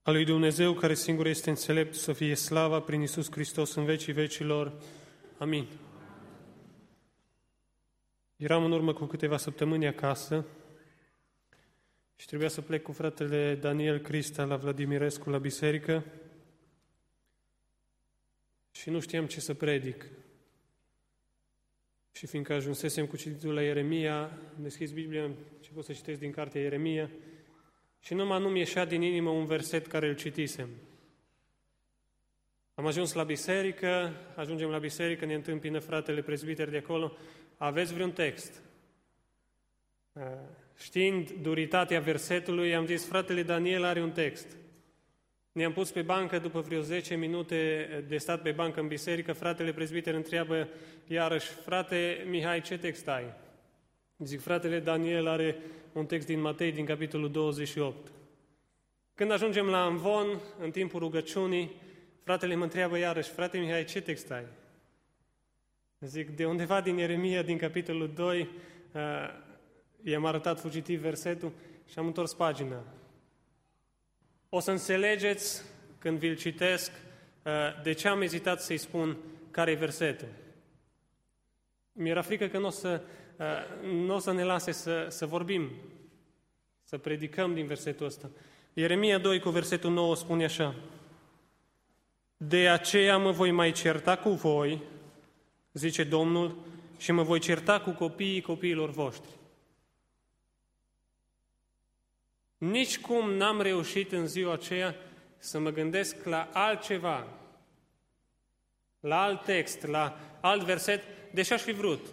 A lui Dumnezeu, care singur este înțelept, să fie slava prin Iisus Hristos în vecii vecilor. Amin. Eram în urmă cu câteva săptămâni acasă și trebuia să plec cu fratele Daniel Crista la Vladimirescu la biserică și nu știam ce să predic. Și fiindcă ajunsesem cu cititul la Ieremia, am deschis Biblia, am început să citesc din cartea Ieremia și numai nu-mi ieșea din inimă un verset care îl citisem. Am ajuns la biserică, ajungem la biserică, ne întâmpină fratele prezbiter de acolo. Aveți vreun text? Știind duritatea versetului, am zis, fratele Daniel are un text. Ne-am pus pe bancă, după vreo 10 minute de stat pe bancă în biserică, fratele prezbiter întreabă iarăși, frate Mihai, ce text ai? Zic, fratele Daniel are un text din Matei, din capitolul 28. Când ajungem la amvon, în timpul rugăciunii, fratele mă întreabă iarăși, frate Mihai, ce text ai? Zic, de undeva din Ieremia, din capitolul 2, i-am arătat fugitiv versetul și am întors pagina. O să înțelegeți, când vi-l citesc, de ce am ezitat să-i spun care e versetul. Mi-era frică că nu o să ne lase să vorbim, să predicăm din versetul ăsta. Ieremia 2 cu versetul 9 spune așa: De aceea mă voi mai certa cu voi, zice Domnul, și mă voi certa cu copiii copiilor voștri. Nici cum n-am reușit în ziua aceea să mă gândesc la altceva, la alt text, la alt verset, deși aș fi vrut.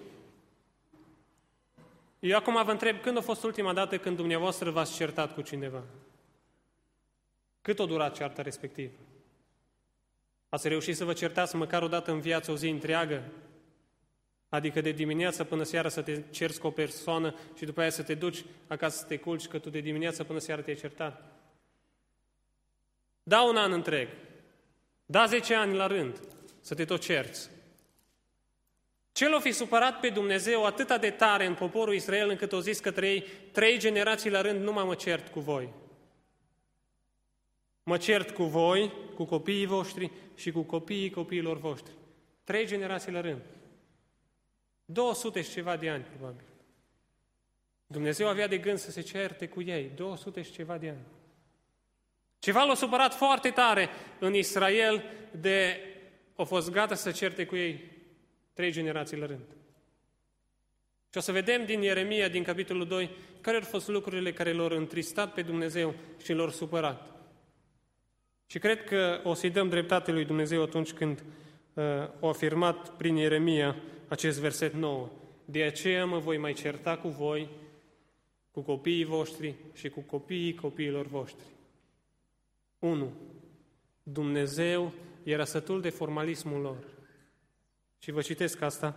Eu acum vă întreb, când a fost ultima dată când dumneavoastră v-ați certat cu cineva? Cât a durat cearta respectivă? Ați reușit să vă certați măcar o dată în viață, o zi întreagă? Adică de dimineață până seara să te cerți cu o persoană și după aia să te duci acasă să te culci, că tu de dimineață până seara te-ai certat. Da un an întreg, da 10 ani la rând, să te tot cerți. Ce l-o fi supărat pe Dumnezeu atâta de tare în poporul Israel încât o zis către ei, 3 generații la rând, nu mă cert cu voi. Mă cert cu voi, cu copiii voștri și cu copiii copiilor voștri. 3 generații la rând. 200 și ceva de ani, probabil. Dumnezeu avea de gând să se certe cu ei, 200 și ceva de ani. Ceva l-a supărat foarte tare în Israel de au fost gata să certe cu ei 3 generații la rând. Și o să vedem din Ieremia, din capitolul 2, care au fost lucrurile care l-au întristat pe Dumnezeu și l-au supărat. Și cred că o să-i dăm dreptate lui Dumnezeu atunci când a afirmat prin Ieremia acest verset 9. De aceea mă voi mai certa cu voi, cu copiii voștri și cu copiii copiilor voștri. 1. Dumnezeu era sătul de formalismul lor. Și vă citesc asta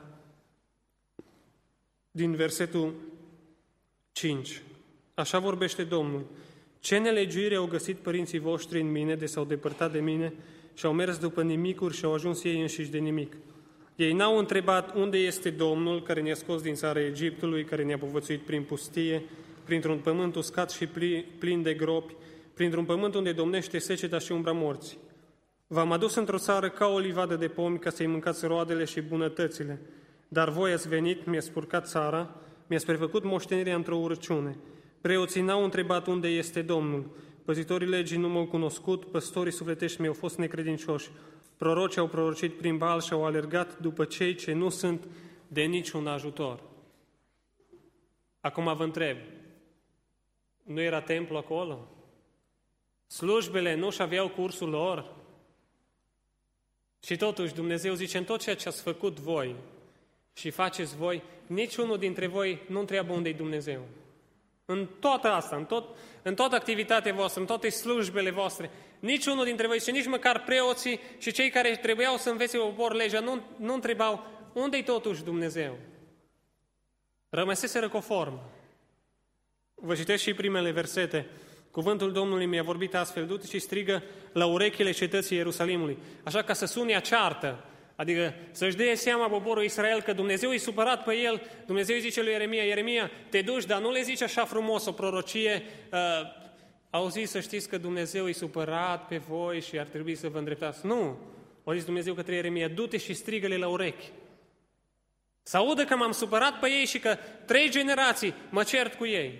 din versetul 5. Așa vorbește Domnul. Ce nelegiuire au găsit părinții voștri în mine de s-au depărtat de mine și au mers după nimicuri și au ajuns ei înșiși de nimic. Ei n-au întrebat unde este Domnul care ne-a scos din țara Egiptului, care ne-a povățuit prin pustie, printr-un pământ uscat și plin de gropi, printr-un pământ unde domnește seceta și umbra morții. V-am adus într-o țară ca o livadă de pomi ca să-i mâncați roadele și bunătățile. Dar voi ați venit, mi-ați spurcat țara, mi-ați prefăcut moștenirea într-o urăciune. Preoții n-au întrebat unde este Domnul. Păzitorii legii nu m-au cunoscut, păstorii sufletești mi-au fost necredincioși. Prorocii au prorocit prin Baal și au alergat după cei ce nu sunt de niciun ajutor. Acum vă întreb, nu era templu acolo? Slujbele nu-și aveau cursul lor? Și totuși Dumnezeu zice, în tot ceea ce ați făcut voi și faceți voi, niciunul dintre voi nu întreabă unde-i Dumnezeu. În toată asta, în toată activitatea voastră, în toate slujbele voastre, niciunul dintre voi, și nici măcar preoții și cei care trebuiau să învețe popor legea, nu întrebau unde-i totuși Dumnezeu. Rămăseseră conform. Vă citesc și primele versete. Cuvântul Domnului mi-a vorbit astfel, du-te și strigă la urechile cetății Ierusalimului. Așa ca să sune a ceartă, adică să-și dea seama poporul Israel că Dumnezeu e supărat pe el. Dumnezeu îi zice lui Ieremia, Ieremia, te duci, dar nu le zici așa frumos o prorocie zis să știți că Dumnezeu e supărat pe voi și ar trebui să vă îndreptați. Nu! A zis Dumnezeu către Ieremia, du-te și strigă-le la urechi. Să audă că m-am supărat pe ei și că 3 generații mă cert cu ei.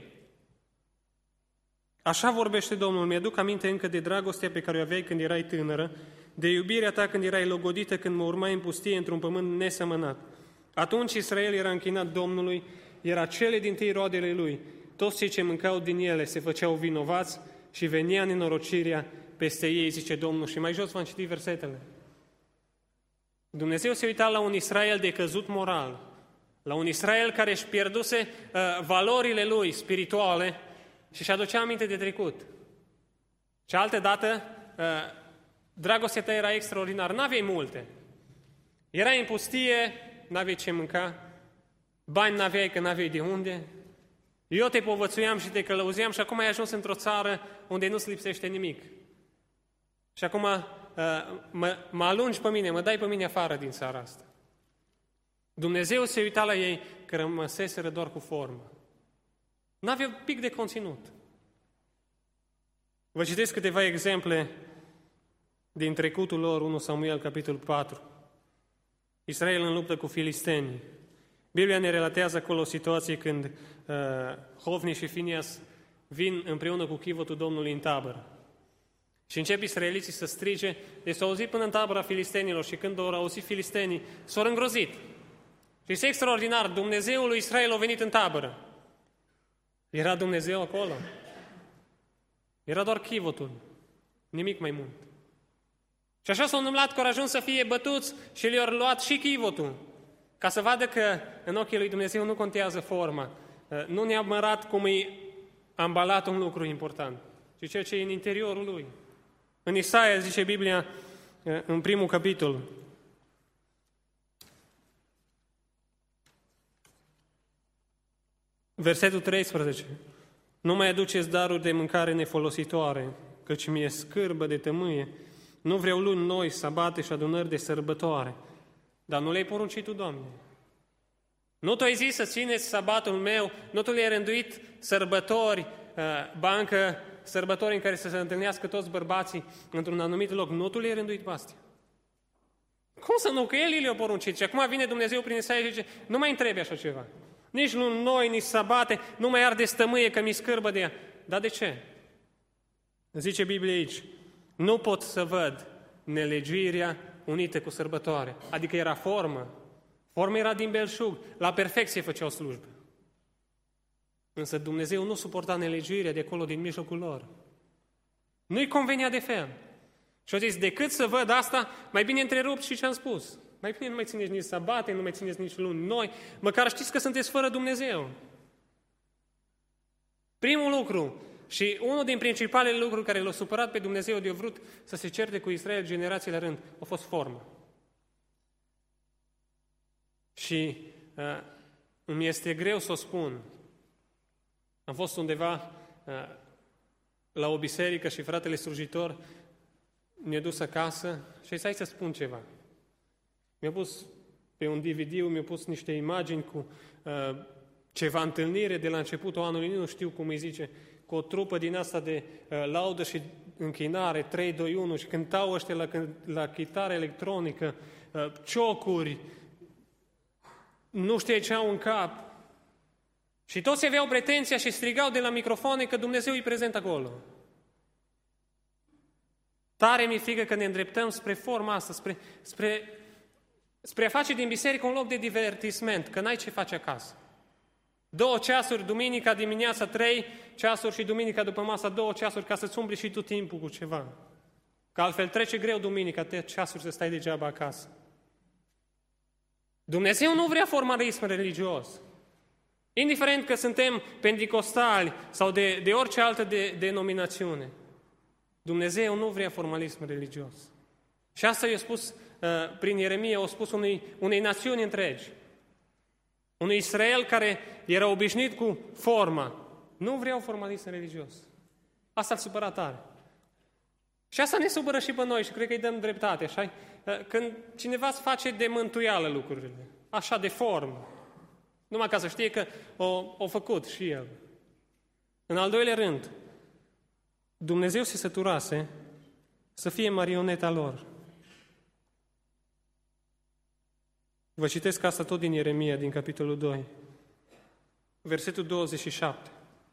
Așa vorbește Domnul, mi-aduc aminte încă de dragostea pe care o aveai când erai tânără, de iubirea ta când erai logodită, când mă urmai în pustie într-un pământ nesămănat. Atunci Israel era închinat Domnului, era cele dintâi roadele lui. Toți cei ce mâncau din ele se făceau vinovați și venea nenorocirea peste ei, zice Domnul. Și mai jos v-am citit versetele. Dumnezeu se uita la un Israel decăzut moral, la un Israel care își pierduse valorile lui spirituale și își aducea aminte de trecut. Și altă dată, dragostea ta era extraordinară, n-aveai multe. Erai în pustie, n-aveai ce mânca, bani n-aveai că n-aveai de unde. Eu te povățuiam și te călăuzeam și acum ai ajuns într-o țară unde nu-ți lipsește nimic. Și acum mă alungi pe mine, mă dai pe mine afară din țara asta. Dumnezeu se uita la ei că rămăseseră doar cu formă. N-avea un pic de conținut. Vă citesc câteva exemple din trecutul lor, 1 Samuel, capitolul 4. Israel în luptă cu filistenii. Biblia ne relatează acolo o situație când Hofni și Finias vin împreună cu chivotul Domnului în tabără. Și încep israeliții să strige, deci s-au auzit până în tabăra filistenilor și când au auzit filistenii, s-au îngrozit. Și este extraordinar, Dumnezeul lui Israel a venit în tabără. Era Dumnezeu acolo. Era doar chivotul, nimic mai mult. Și așa s-au întâmplat că au ajuns să fie bătuți și le-au luat și chivotul, ca să vadă că în ochii lui Dumnezeu nu contează forma, nu neapărat cum e ambalat un lucru important, ci ceea ce e în interiorul lui. În Isaia zice Biblia, în primul capitol, versetul 13, nu mai aduceți daruri de mâncare nefolositoare, căci mi-e scârbă de tămâie, nu vreau luni noi, sabate și adunări de sărbătoare. Dar nu le-ai poruncit tu, Doamne. Nu tu ai zis să țineți sabatul meu, nu tu le-ai rânduit sărbători, bancă, sărbători în care să se întâlnească toți bărbații într-un anumit loc. Nu tu le-ai rânduit pe astea. Cum să nu? Că El le-a poruncit. Și acum vine Dumnezeu prin Isaia și zice, nu mai întrebi așa ceva. Nici luni noi, nici sabate, nu mai arde stămâie că mi scârbă de ea. Dar de ce? Zice Biblia aici, nu pot să văd nelegiuirea unită cu sărbătoare. Adică era formă. Forma era din belșug. La perfecție făceau slujbă. Însă Dumnezeu nu suporta nelegiuirea de acolo din mijlocul lor. Nu-i convenea de fel. Și au zis, decât să văd asta, mai bine întrerup și ce am spus. Mai bine nu mai țineți nici sabate, nu mai țineți nici luni noi, măcar știți că sunteți fără Dumnezeu. Primul lucru și unul din principalele lucruri care l-au supărat pe Dumnezeu de-a vrut să se certe cu Israel generații la rând, a fost formă. Și îmi este greu să o spun. Am fost undeva la o biserică și fratele slujitor mi-a dus acasă și hai să spun ceva. Mi-a pus pe un DVD, mi-a pus niște imagini cu ceva întâlnire de la începutul anului, nu știu cum îi zice, cu o trupă din asta de laudă și închinare, 3, 2, 1, și cântau ăștia la chitară electronică, ciocuri, nu știu ce au în cap. Și toți aveau pretenția și strigau de la microfoane că Dumnezeu e prezent acolo. Tare mi-e frică că ne îndreptăm spre forma asta, spre a face din biserică un loc de divertisment, că n-ai ce face acasă. 2 ceasuri, duminica dimineața 3 ceasuri și duminica după masa 2 ceasuri, ca să-ți umbli și tu timpul cu ceva. Că altfel trece greu duminica, 3 ceasuri să stai degeaba acasă. Dumnezeu nu vrea formalism religios. Indiferent că suntem penticostali sau de orice altă denominațiune. Dumnezeu nu vrea formalism religios. Și asta i-a spus prin Ieremia, a spus unei națiuni întregi. Unui Israel care era obișnuit cu forma. Nu vreau formalism religios. Asta îl supăra tare. Și asta ne supără și pe noi și cred că îi dăm dreptate. Așa? Când cineva îți face de mântuială lucrurile, așa de formă, numai ca să știe că o făcut și el. În al doilea rând, Dumnezeu se săturase să fie marioneta lor. Vă citesc asta tot din Ieremia, din capitolul 2, versetul 27.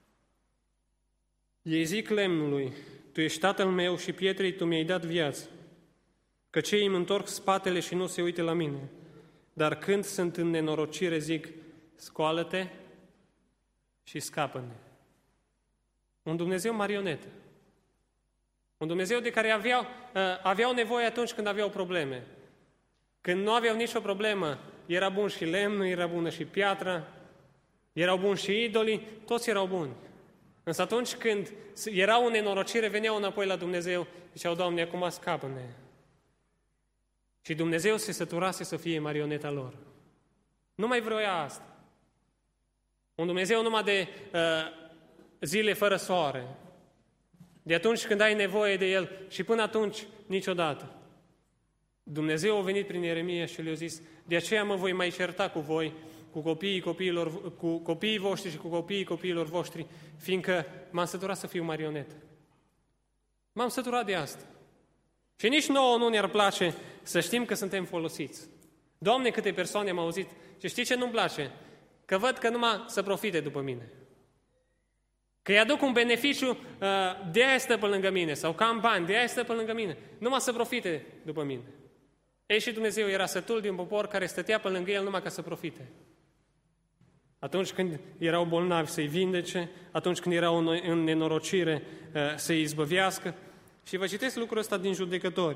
Ei zic lemnului, tu ești tatăl meu și pietrei tu mi-ai dat viață, că cei îmi întorc spatele și nu se uită la mine. Dar când sunt în nenorocire, zic, scoală-te și scapă-ne. Un Dumnezeu marionetă. Un Dumnezeu de care aveau nevoie atunci când aveau probleme. Când nu aveau nicio problemă, era bun și lemnul, era bună și piatra, erau buni și idolii, toți erau buni. Însă atunci când erau în nenorocire, veneau înapoi la Dumnezeu, ziceau, Doamne, acum scapă-ne. Și Dumnezeu se săturase să fie marioneta lor. Nu mai vroia asta. Un Dumnezeu numai de zile fără soare. De atunci când ai nevoie de El și până atunci niciodată. Dumnezeu a venit prin Ieremia și le-a zis, de aceea mă voi mai certa cu voi, cu copiii voștri și cu copiii copiilor voștri, fiindcă m-am săturat să fiu marionetă. M-am săturat de asta. Și nici nouă nu ne-ar place să știm că suntem folosiți. Doamne, câte persoane am auzit, și știi ce nu-mi place? Că văd că numai să profite după mine. Că îi aduc un beneficiu, de-aia stă pe lângă mine, sau că am bani, de-aia stă pe lângă mine. Numai să profite după mine. Ei, și Dumnezeu era sătul de un popor care stătea pe lângă El numai ca să profite. Atunci când erau bolnavi să-i vindece, atunci când erau în nenorocire să-i izbăvească. Și vă citesc lucrul ăsta din Judecători.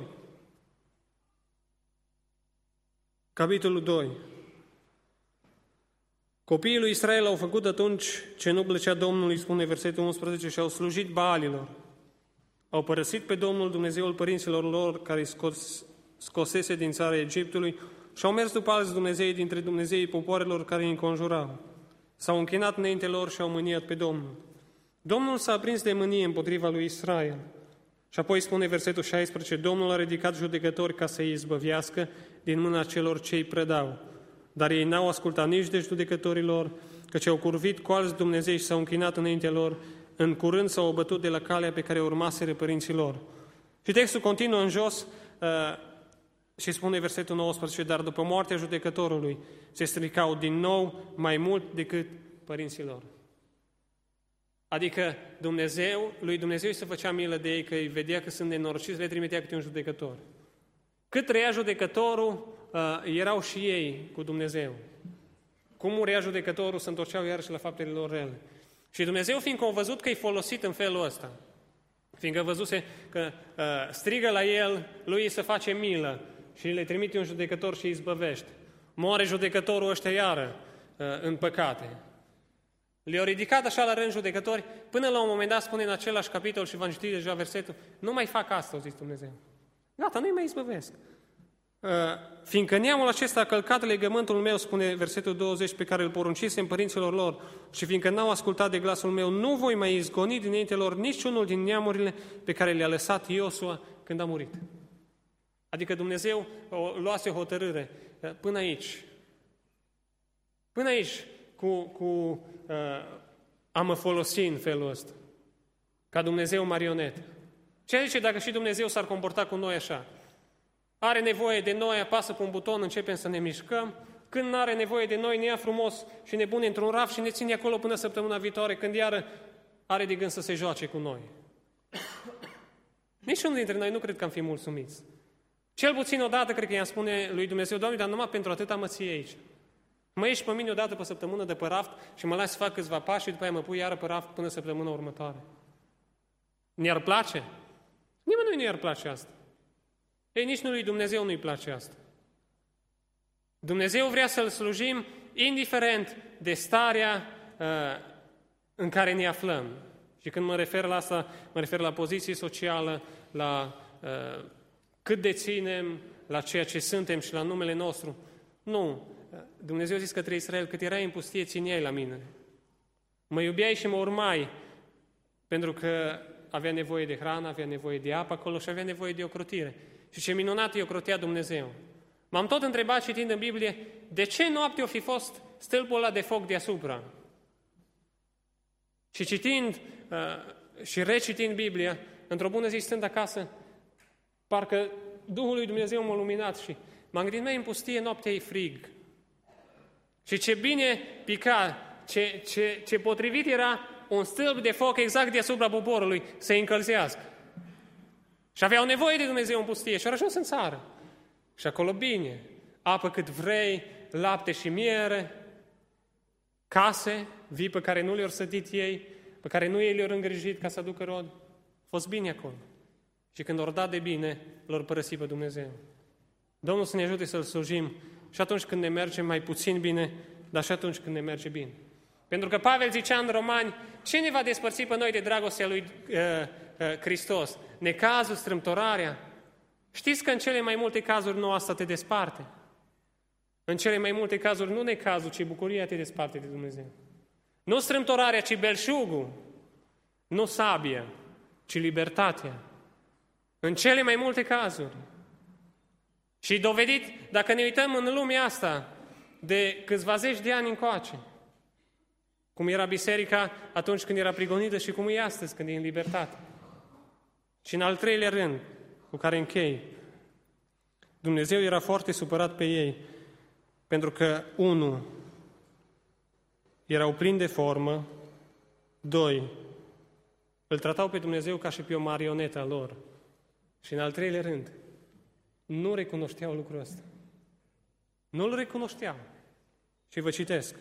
Capitolul 2. Copiii lui Israel au făcut atunci ce nu plăcea Domnului, spune versetul 11, și au slujit Baalilor. Au părăsit pe Domnul Dumnezeul părinților lor, care îi scosese din țara Egiptului, și au mers după alți Dumnezei dintre Dumnezeii popoarelor care îi înconjurau. S-au închinat înainte lor și au mâniat pe Domnul. Domnul s-a aprins de mânie împotriva lui Israel. Și apoi spune versetul 16, Domnul a ridicat judecători ca să-i izbăvească din mâna celor ce îi prădau. Dar ei n-au ascultat nici de judecătorilor, căci au curvit cu alți Dumnezei și s-au închinat înainte lor, în curând s-au abătut de la calea pe care urmaseră părinții lor. Și textul continuă în jos și spune versetul 19, dar după moartea judecătorului se stricau din nou mai mult decât părinții lor. Adică lui Dumnezeu se făcea milă de ei, că îi vedea că sunt nenorociți, le trimitea câte un judecător. Cât trăia judecătorul, erau și ei cu Dumnezeu. Cum murea judecătorul, se întorceau iarăși la faptele lor rele. Și Dumnezeu, fiindcă a văzut că e folosit în felul ăsta, fiindcă văzuse că strigă la el, lui îi se face milă și le trimite un judecător și îi izbăvește. Moare judecătorul ăștia iară în păcate. Le-au ridicat așa la rând judecători, până la un moment dat spune în același capitol și v-am citit deja versetul, nu mai fac asta, a zis Dumnezeu. Gata, nu-i mai izbăvesc. Fiindcă neamul acesta a călcat legământul meu, spune versetul 20, pe care îl poruncisem părinților lor, și fiindcă n-au ascultat de glasul meu, nu voi mai izgoni dinainte lor niciunul din neamurile pe care le-a lăsat Iosua când a murit. Adică Dumnezeu luase hotărâre până aici. Până aici a mă folosi în felul ăsta. Ca Dumnezeu marionetă. Ce zice dacă și Dumnezeu s-ar comporta cu noi așa? Are nevoie de noi, apasă pe un buton, începem să ne mișcăm. Când nu are nevoie de noi, ne ia frumos și ne pune într-un raf și ne ține acolo până săptămâna viitoare, când iară are de gând să se joace cu noi. Niciunul dintre noi nu cred că am fi mulțumiți. Cel puțin odată cred că i-am spune lui Dumnezeu, Doamne, dar numai pentru atâta mă ții aici. Mă ieși pe mine odată pe săptămână de pe raft și mă lași să fac câțiva pași și după aia mă pui iară pe raft până săptămâna următoare. Ne-ar place? Nimănui nu i-ar place asta. Ei, nici lui Dumnezeu nu-i place asta. Dumnezeu vrea să-L slujim indiferent de starea în care ne aflăm. Și când mă refer la asta, mă refer la poziție socială, la cât deținem, la ceea ce suntem și la numele nostru. Nu. Dumnezeu a zis către Israel, cât erai în pustie, țineai la mine. Mă iubeai și mă urmai, pentru că avea nevoie de hrană, avea nevoie de apă acolo și avea nevoie de ocrotire. Și ce minunat îi ocrotea Dumnezeu. M-am tot întrebat citind în Biblie, de ce noapte o fi fost stâlpul ăla de foc deasupra? Și citind și recitind Biblia, într-o bună zi stând acasă, parcă Duhul lui Dumnezeu m-a luminat și m-am gândit, mai în pustie noaptea e frig. Și ce bine pica, ce potrivit era un stâlp de foc exact deasupra poporului să-i încălzească. Și aveau nevoie de Dumnezeu în pustie și au ajuns în țară. Și acolo bine, apă cât vrei, lapte și miere, case, vii pe care nu le-au sădit ei, pe care nu ei le-au îngrijit ca să aducă rod. A fost bine acolo. Și când au dat de bine, l-au părăsit pe Dumnezeu. Domnul să ne ajute să-L slujim și atunci când ne merge mai puțin bine, dar și atunci când ne merge bine. Pentru că Pavel zicea în Romani, ce ne va despărți pe noi de dragostea lui Hristos? Necazul, strâmtorarea? Știți că în cele mai multe cazuri nu asta te desparte. În cele mai multe cazuri nu necazul, ci bucuria te desparte de Dumnezeu. Nu strâmtorarea, ci belșugul. Nu sabia, ci libertatea. În cele mai multe cazuri. Și dovedit, dacă ne uităm în lumea asta, de câțiva zeci de ani încoace, cum era biserica atunci când era prigonită și cum e astăzi când e în libertate. Și în al treilea rând, cu care închei, Dumnezeu era foarte supărat pe ei, pentru că, 1, erau plini de formă, 2, îl tratau pe Dumnezeu ca și pe o marionetă a lor. Și în al treilea rând, nu recunoșteau lucrul ăsta. Nu-l recunoșteau. Și vă citesc.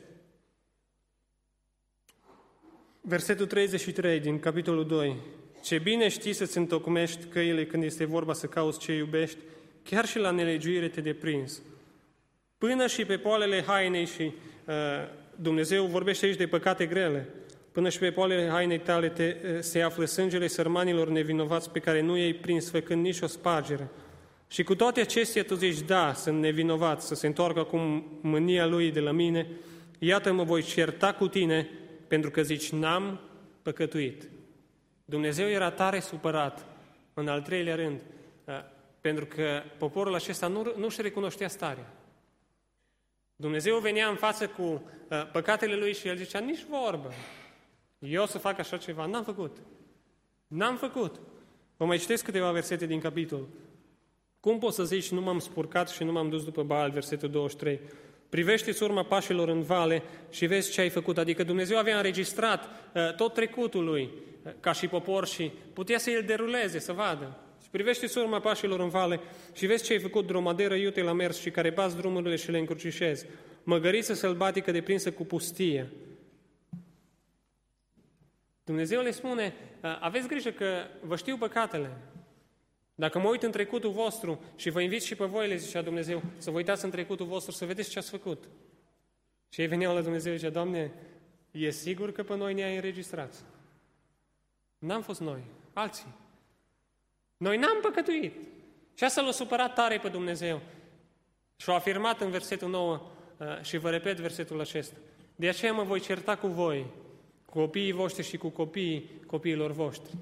Versetul 33 din capitolul 2. Ce bine știi să-ți întocmești căile când este vorba să cauți ce iubești, chiar și la nelegiuire te deprins. Până și pe poalele hainei și Dumnezeu vorbește aici de păcate grele, până și pe poalele hainei tale se află sângele sărmanilor nevinovați pe care nu i-ai prins făcând nici o spargere. Și cu toate acestea tu zici, da, sunt nevinovați, să se întoarcă acum mânia lui de la mine, iată mă voi certa cu tine, pentru că zici, n-am păcătuit. Dumnezeu era tare supărat, în al treilea rând, pentru că poporul acesta nu-și recunoștea starea. Dumnezeu venea în față cu păcatele lui și el zicea, nici vorbă, eu să fac așa ceva, n-am făcut. N-am făcut. Vă mai citesc câteva versete din capitol. Cum poți să zici, nu m-am spurcat și nu m-am dus după Baal, versetul 23? Privește-ți urma pașilor în vale și vezi ce ai făcut. Adică Dumnezeu avea înregistrat tot trecutul lui ca și popor și putea să îl deruleze, să vadă. Și privește-ți urma pașilor în vale și vezi ce ai făcut, dromaderă iute la mers și care bați drumurile și le încrucișezi. Măgăriță sălbatică deprinsă cu pustie. Dumnezeu le spune, aveți grijă că vă știu păcatele. Dacă mă uit în trecutul vostru și vă invit și pe voi, le zicea Dumnezeu, să vă uitați în trecutul vostru, să vedeți ce ați făcut. Și ei veneau la Dumnezeu și zicea, Doamne, e sigur că pe noi ne-ai înregistrat? N-am fost noi, alții. Noi n-am păcătuit. Și asta l-a supărat tare pe Dumnezeu. Și a afirmat în versetul 9, și vă repet versetul acesta, de aceea mă voi certa cu voi, cu copiii voștri și cu copiilor voștri.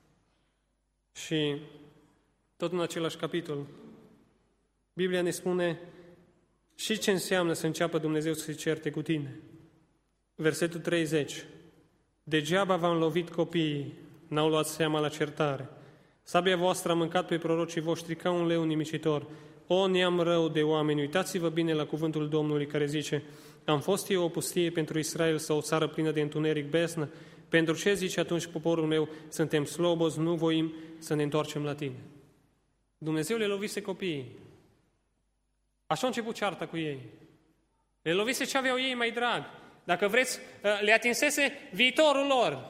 Și tot în același capitol, Biblia ne spune și ce înseamnă să înceapă Dumnezeu să se certe cu tine. Versetul 30. Degeaba v-am lovit copiii, n-au luat seama la certare. Sabia voastră a mâncat pe prorocii voștri ca un leu nimicitor. O neam rău de oameni, uitați-vă bine la cuvântul Domnului care zice, am fost eu o pustie pentru Israel sau o țară plină de întuneric besnă? Pentru ce zice atunci poporul meu, suntem slobozi, nu voim să ne întoarcem la tine? Dumnezeu le lovise copiii. Așa a început cearta cu ei. Le lovise ce aveau ei mai drag. Dacă vreți, le atinsese viitorul lor.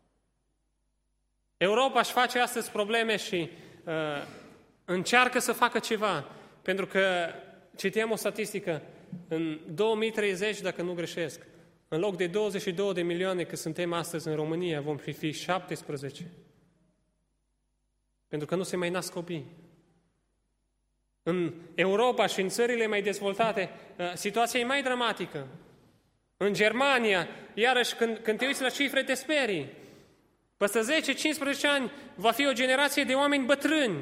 Europa își face astăzi probleme și încearcă să facă ceva. Pentru că citeam o statistică, în 2030, dacă nu greșesc, în loc de 22 de milioane cât suntem astăzi în România, vom fi 17. Pentru că nu se mai nasc copii. În Europa și în țările mai dezvoltate, situația e mai dramatică. În Germania, iarăși, când te uiți la cifre, te sperii. Peste 10-15 ani va fi o generație de oameni bătrâni.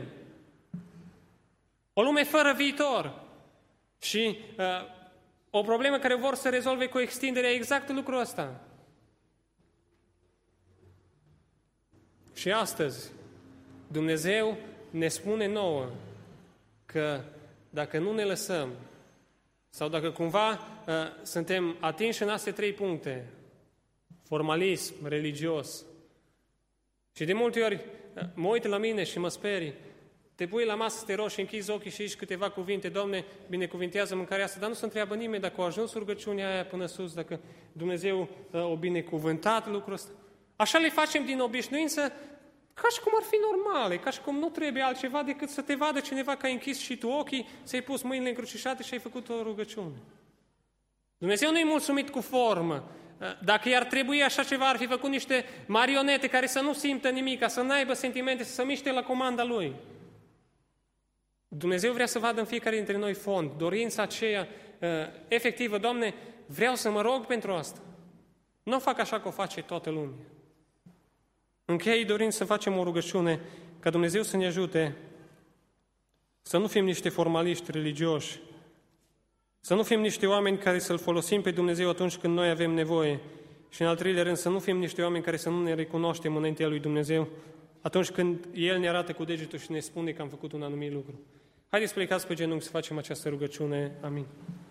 O lume fără viitor. Și o problemă care vor să rezolve cu extinderea exact lucrul ăsta. Și astăzi Dumnezeu ne spune nouă că dacă nu ne lăsăm, sau dacă cumva suntem atinși în astea 3 puncte, formalism, religios, și de multe ori mă uit la mine și mă sperii, te pui la masă să te rogi și închizi ochii și zici câteva cuvinte, Doamne, binecuvintează mâncarea asta, dar nu se întreabă nimeni dacă a ajuns rugăciunea aia până sus, dacă Dumnezeu o binecuvântat lucrul ăsta. Așa le facem din obișnuință, ca și cum ar fi normale, ca și cum nu trebuie altceva decât să te vadă cineva că ai închis și tu ochii, ți-ai pus mâinile încrucișate și ai făcut o rugăciune. Dumnezeu nu e mulțumit cu formă. Dacă i-ar trebui așa ceva, ar fi făcut niște marionete care să nu simtă nimic, să n-aibă sentimente, să se miște la comanda Lui. Dumnezeu vrea să vadă în fiecare dintre noi fond, dorința aceea efectivă. Doamne, vreau să mă rog pentru asta. Nu o fac așa că o face toată lumea. Închei dorind să facem o rugăciune ca Dumnezeu să ne ajute să nu fim niște formaliști religioși, să nu fim niște oameni care să-L folosim pe Dumnezeu atunci când noi avem nevoie și, în al treilea rând, să nu fim niște oameni care să nu ne recunoaștem înaintea lui Dumnezeu atunci când El ne arată cu degetul și ne spune că am făcut un anumit lucru. Haideți plecați pe genunchi să facem această rugăciune. Amin.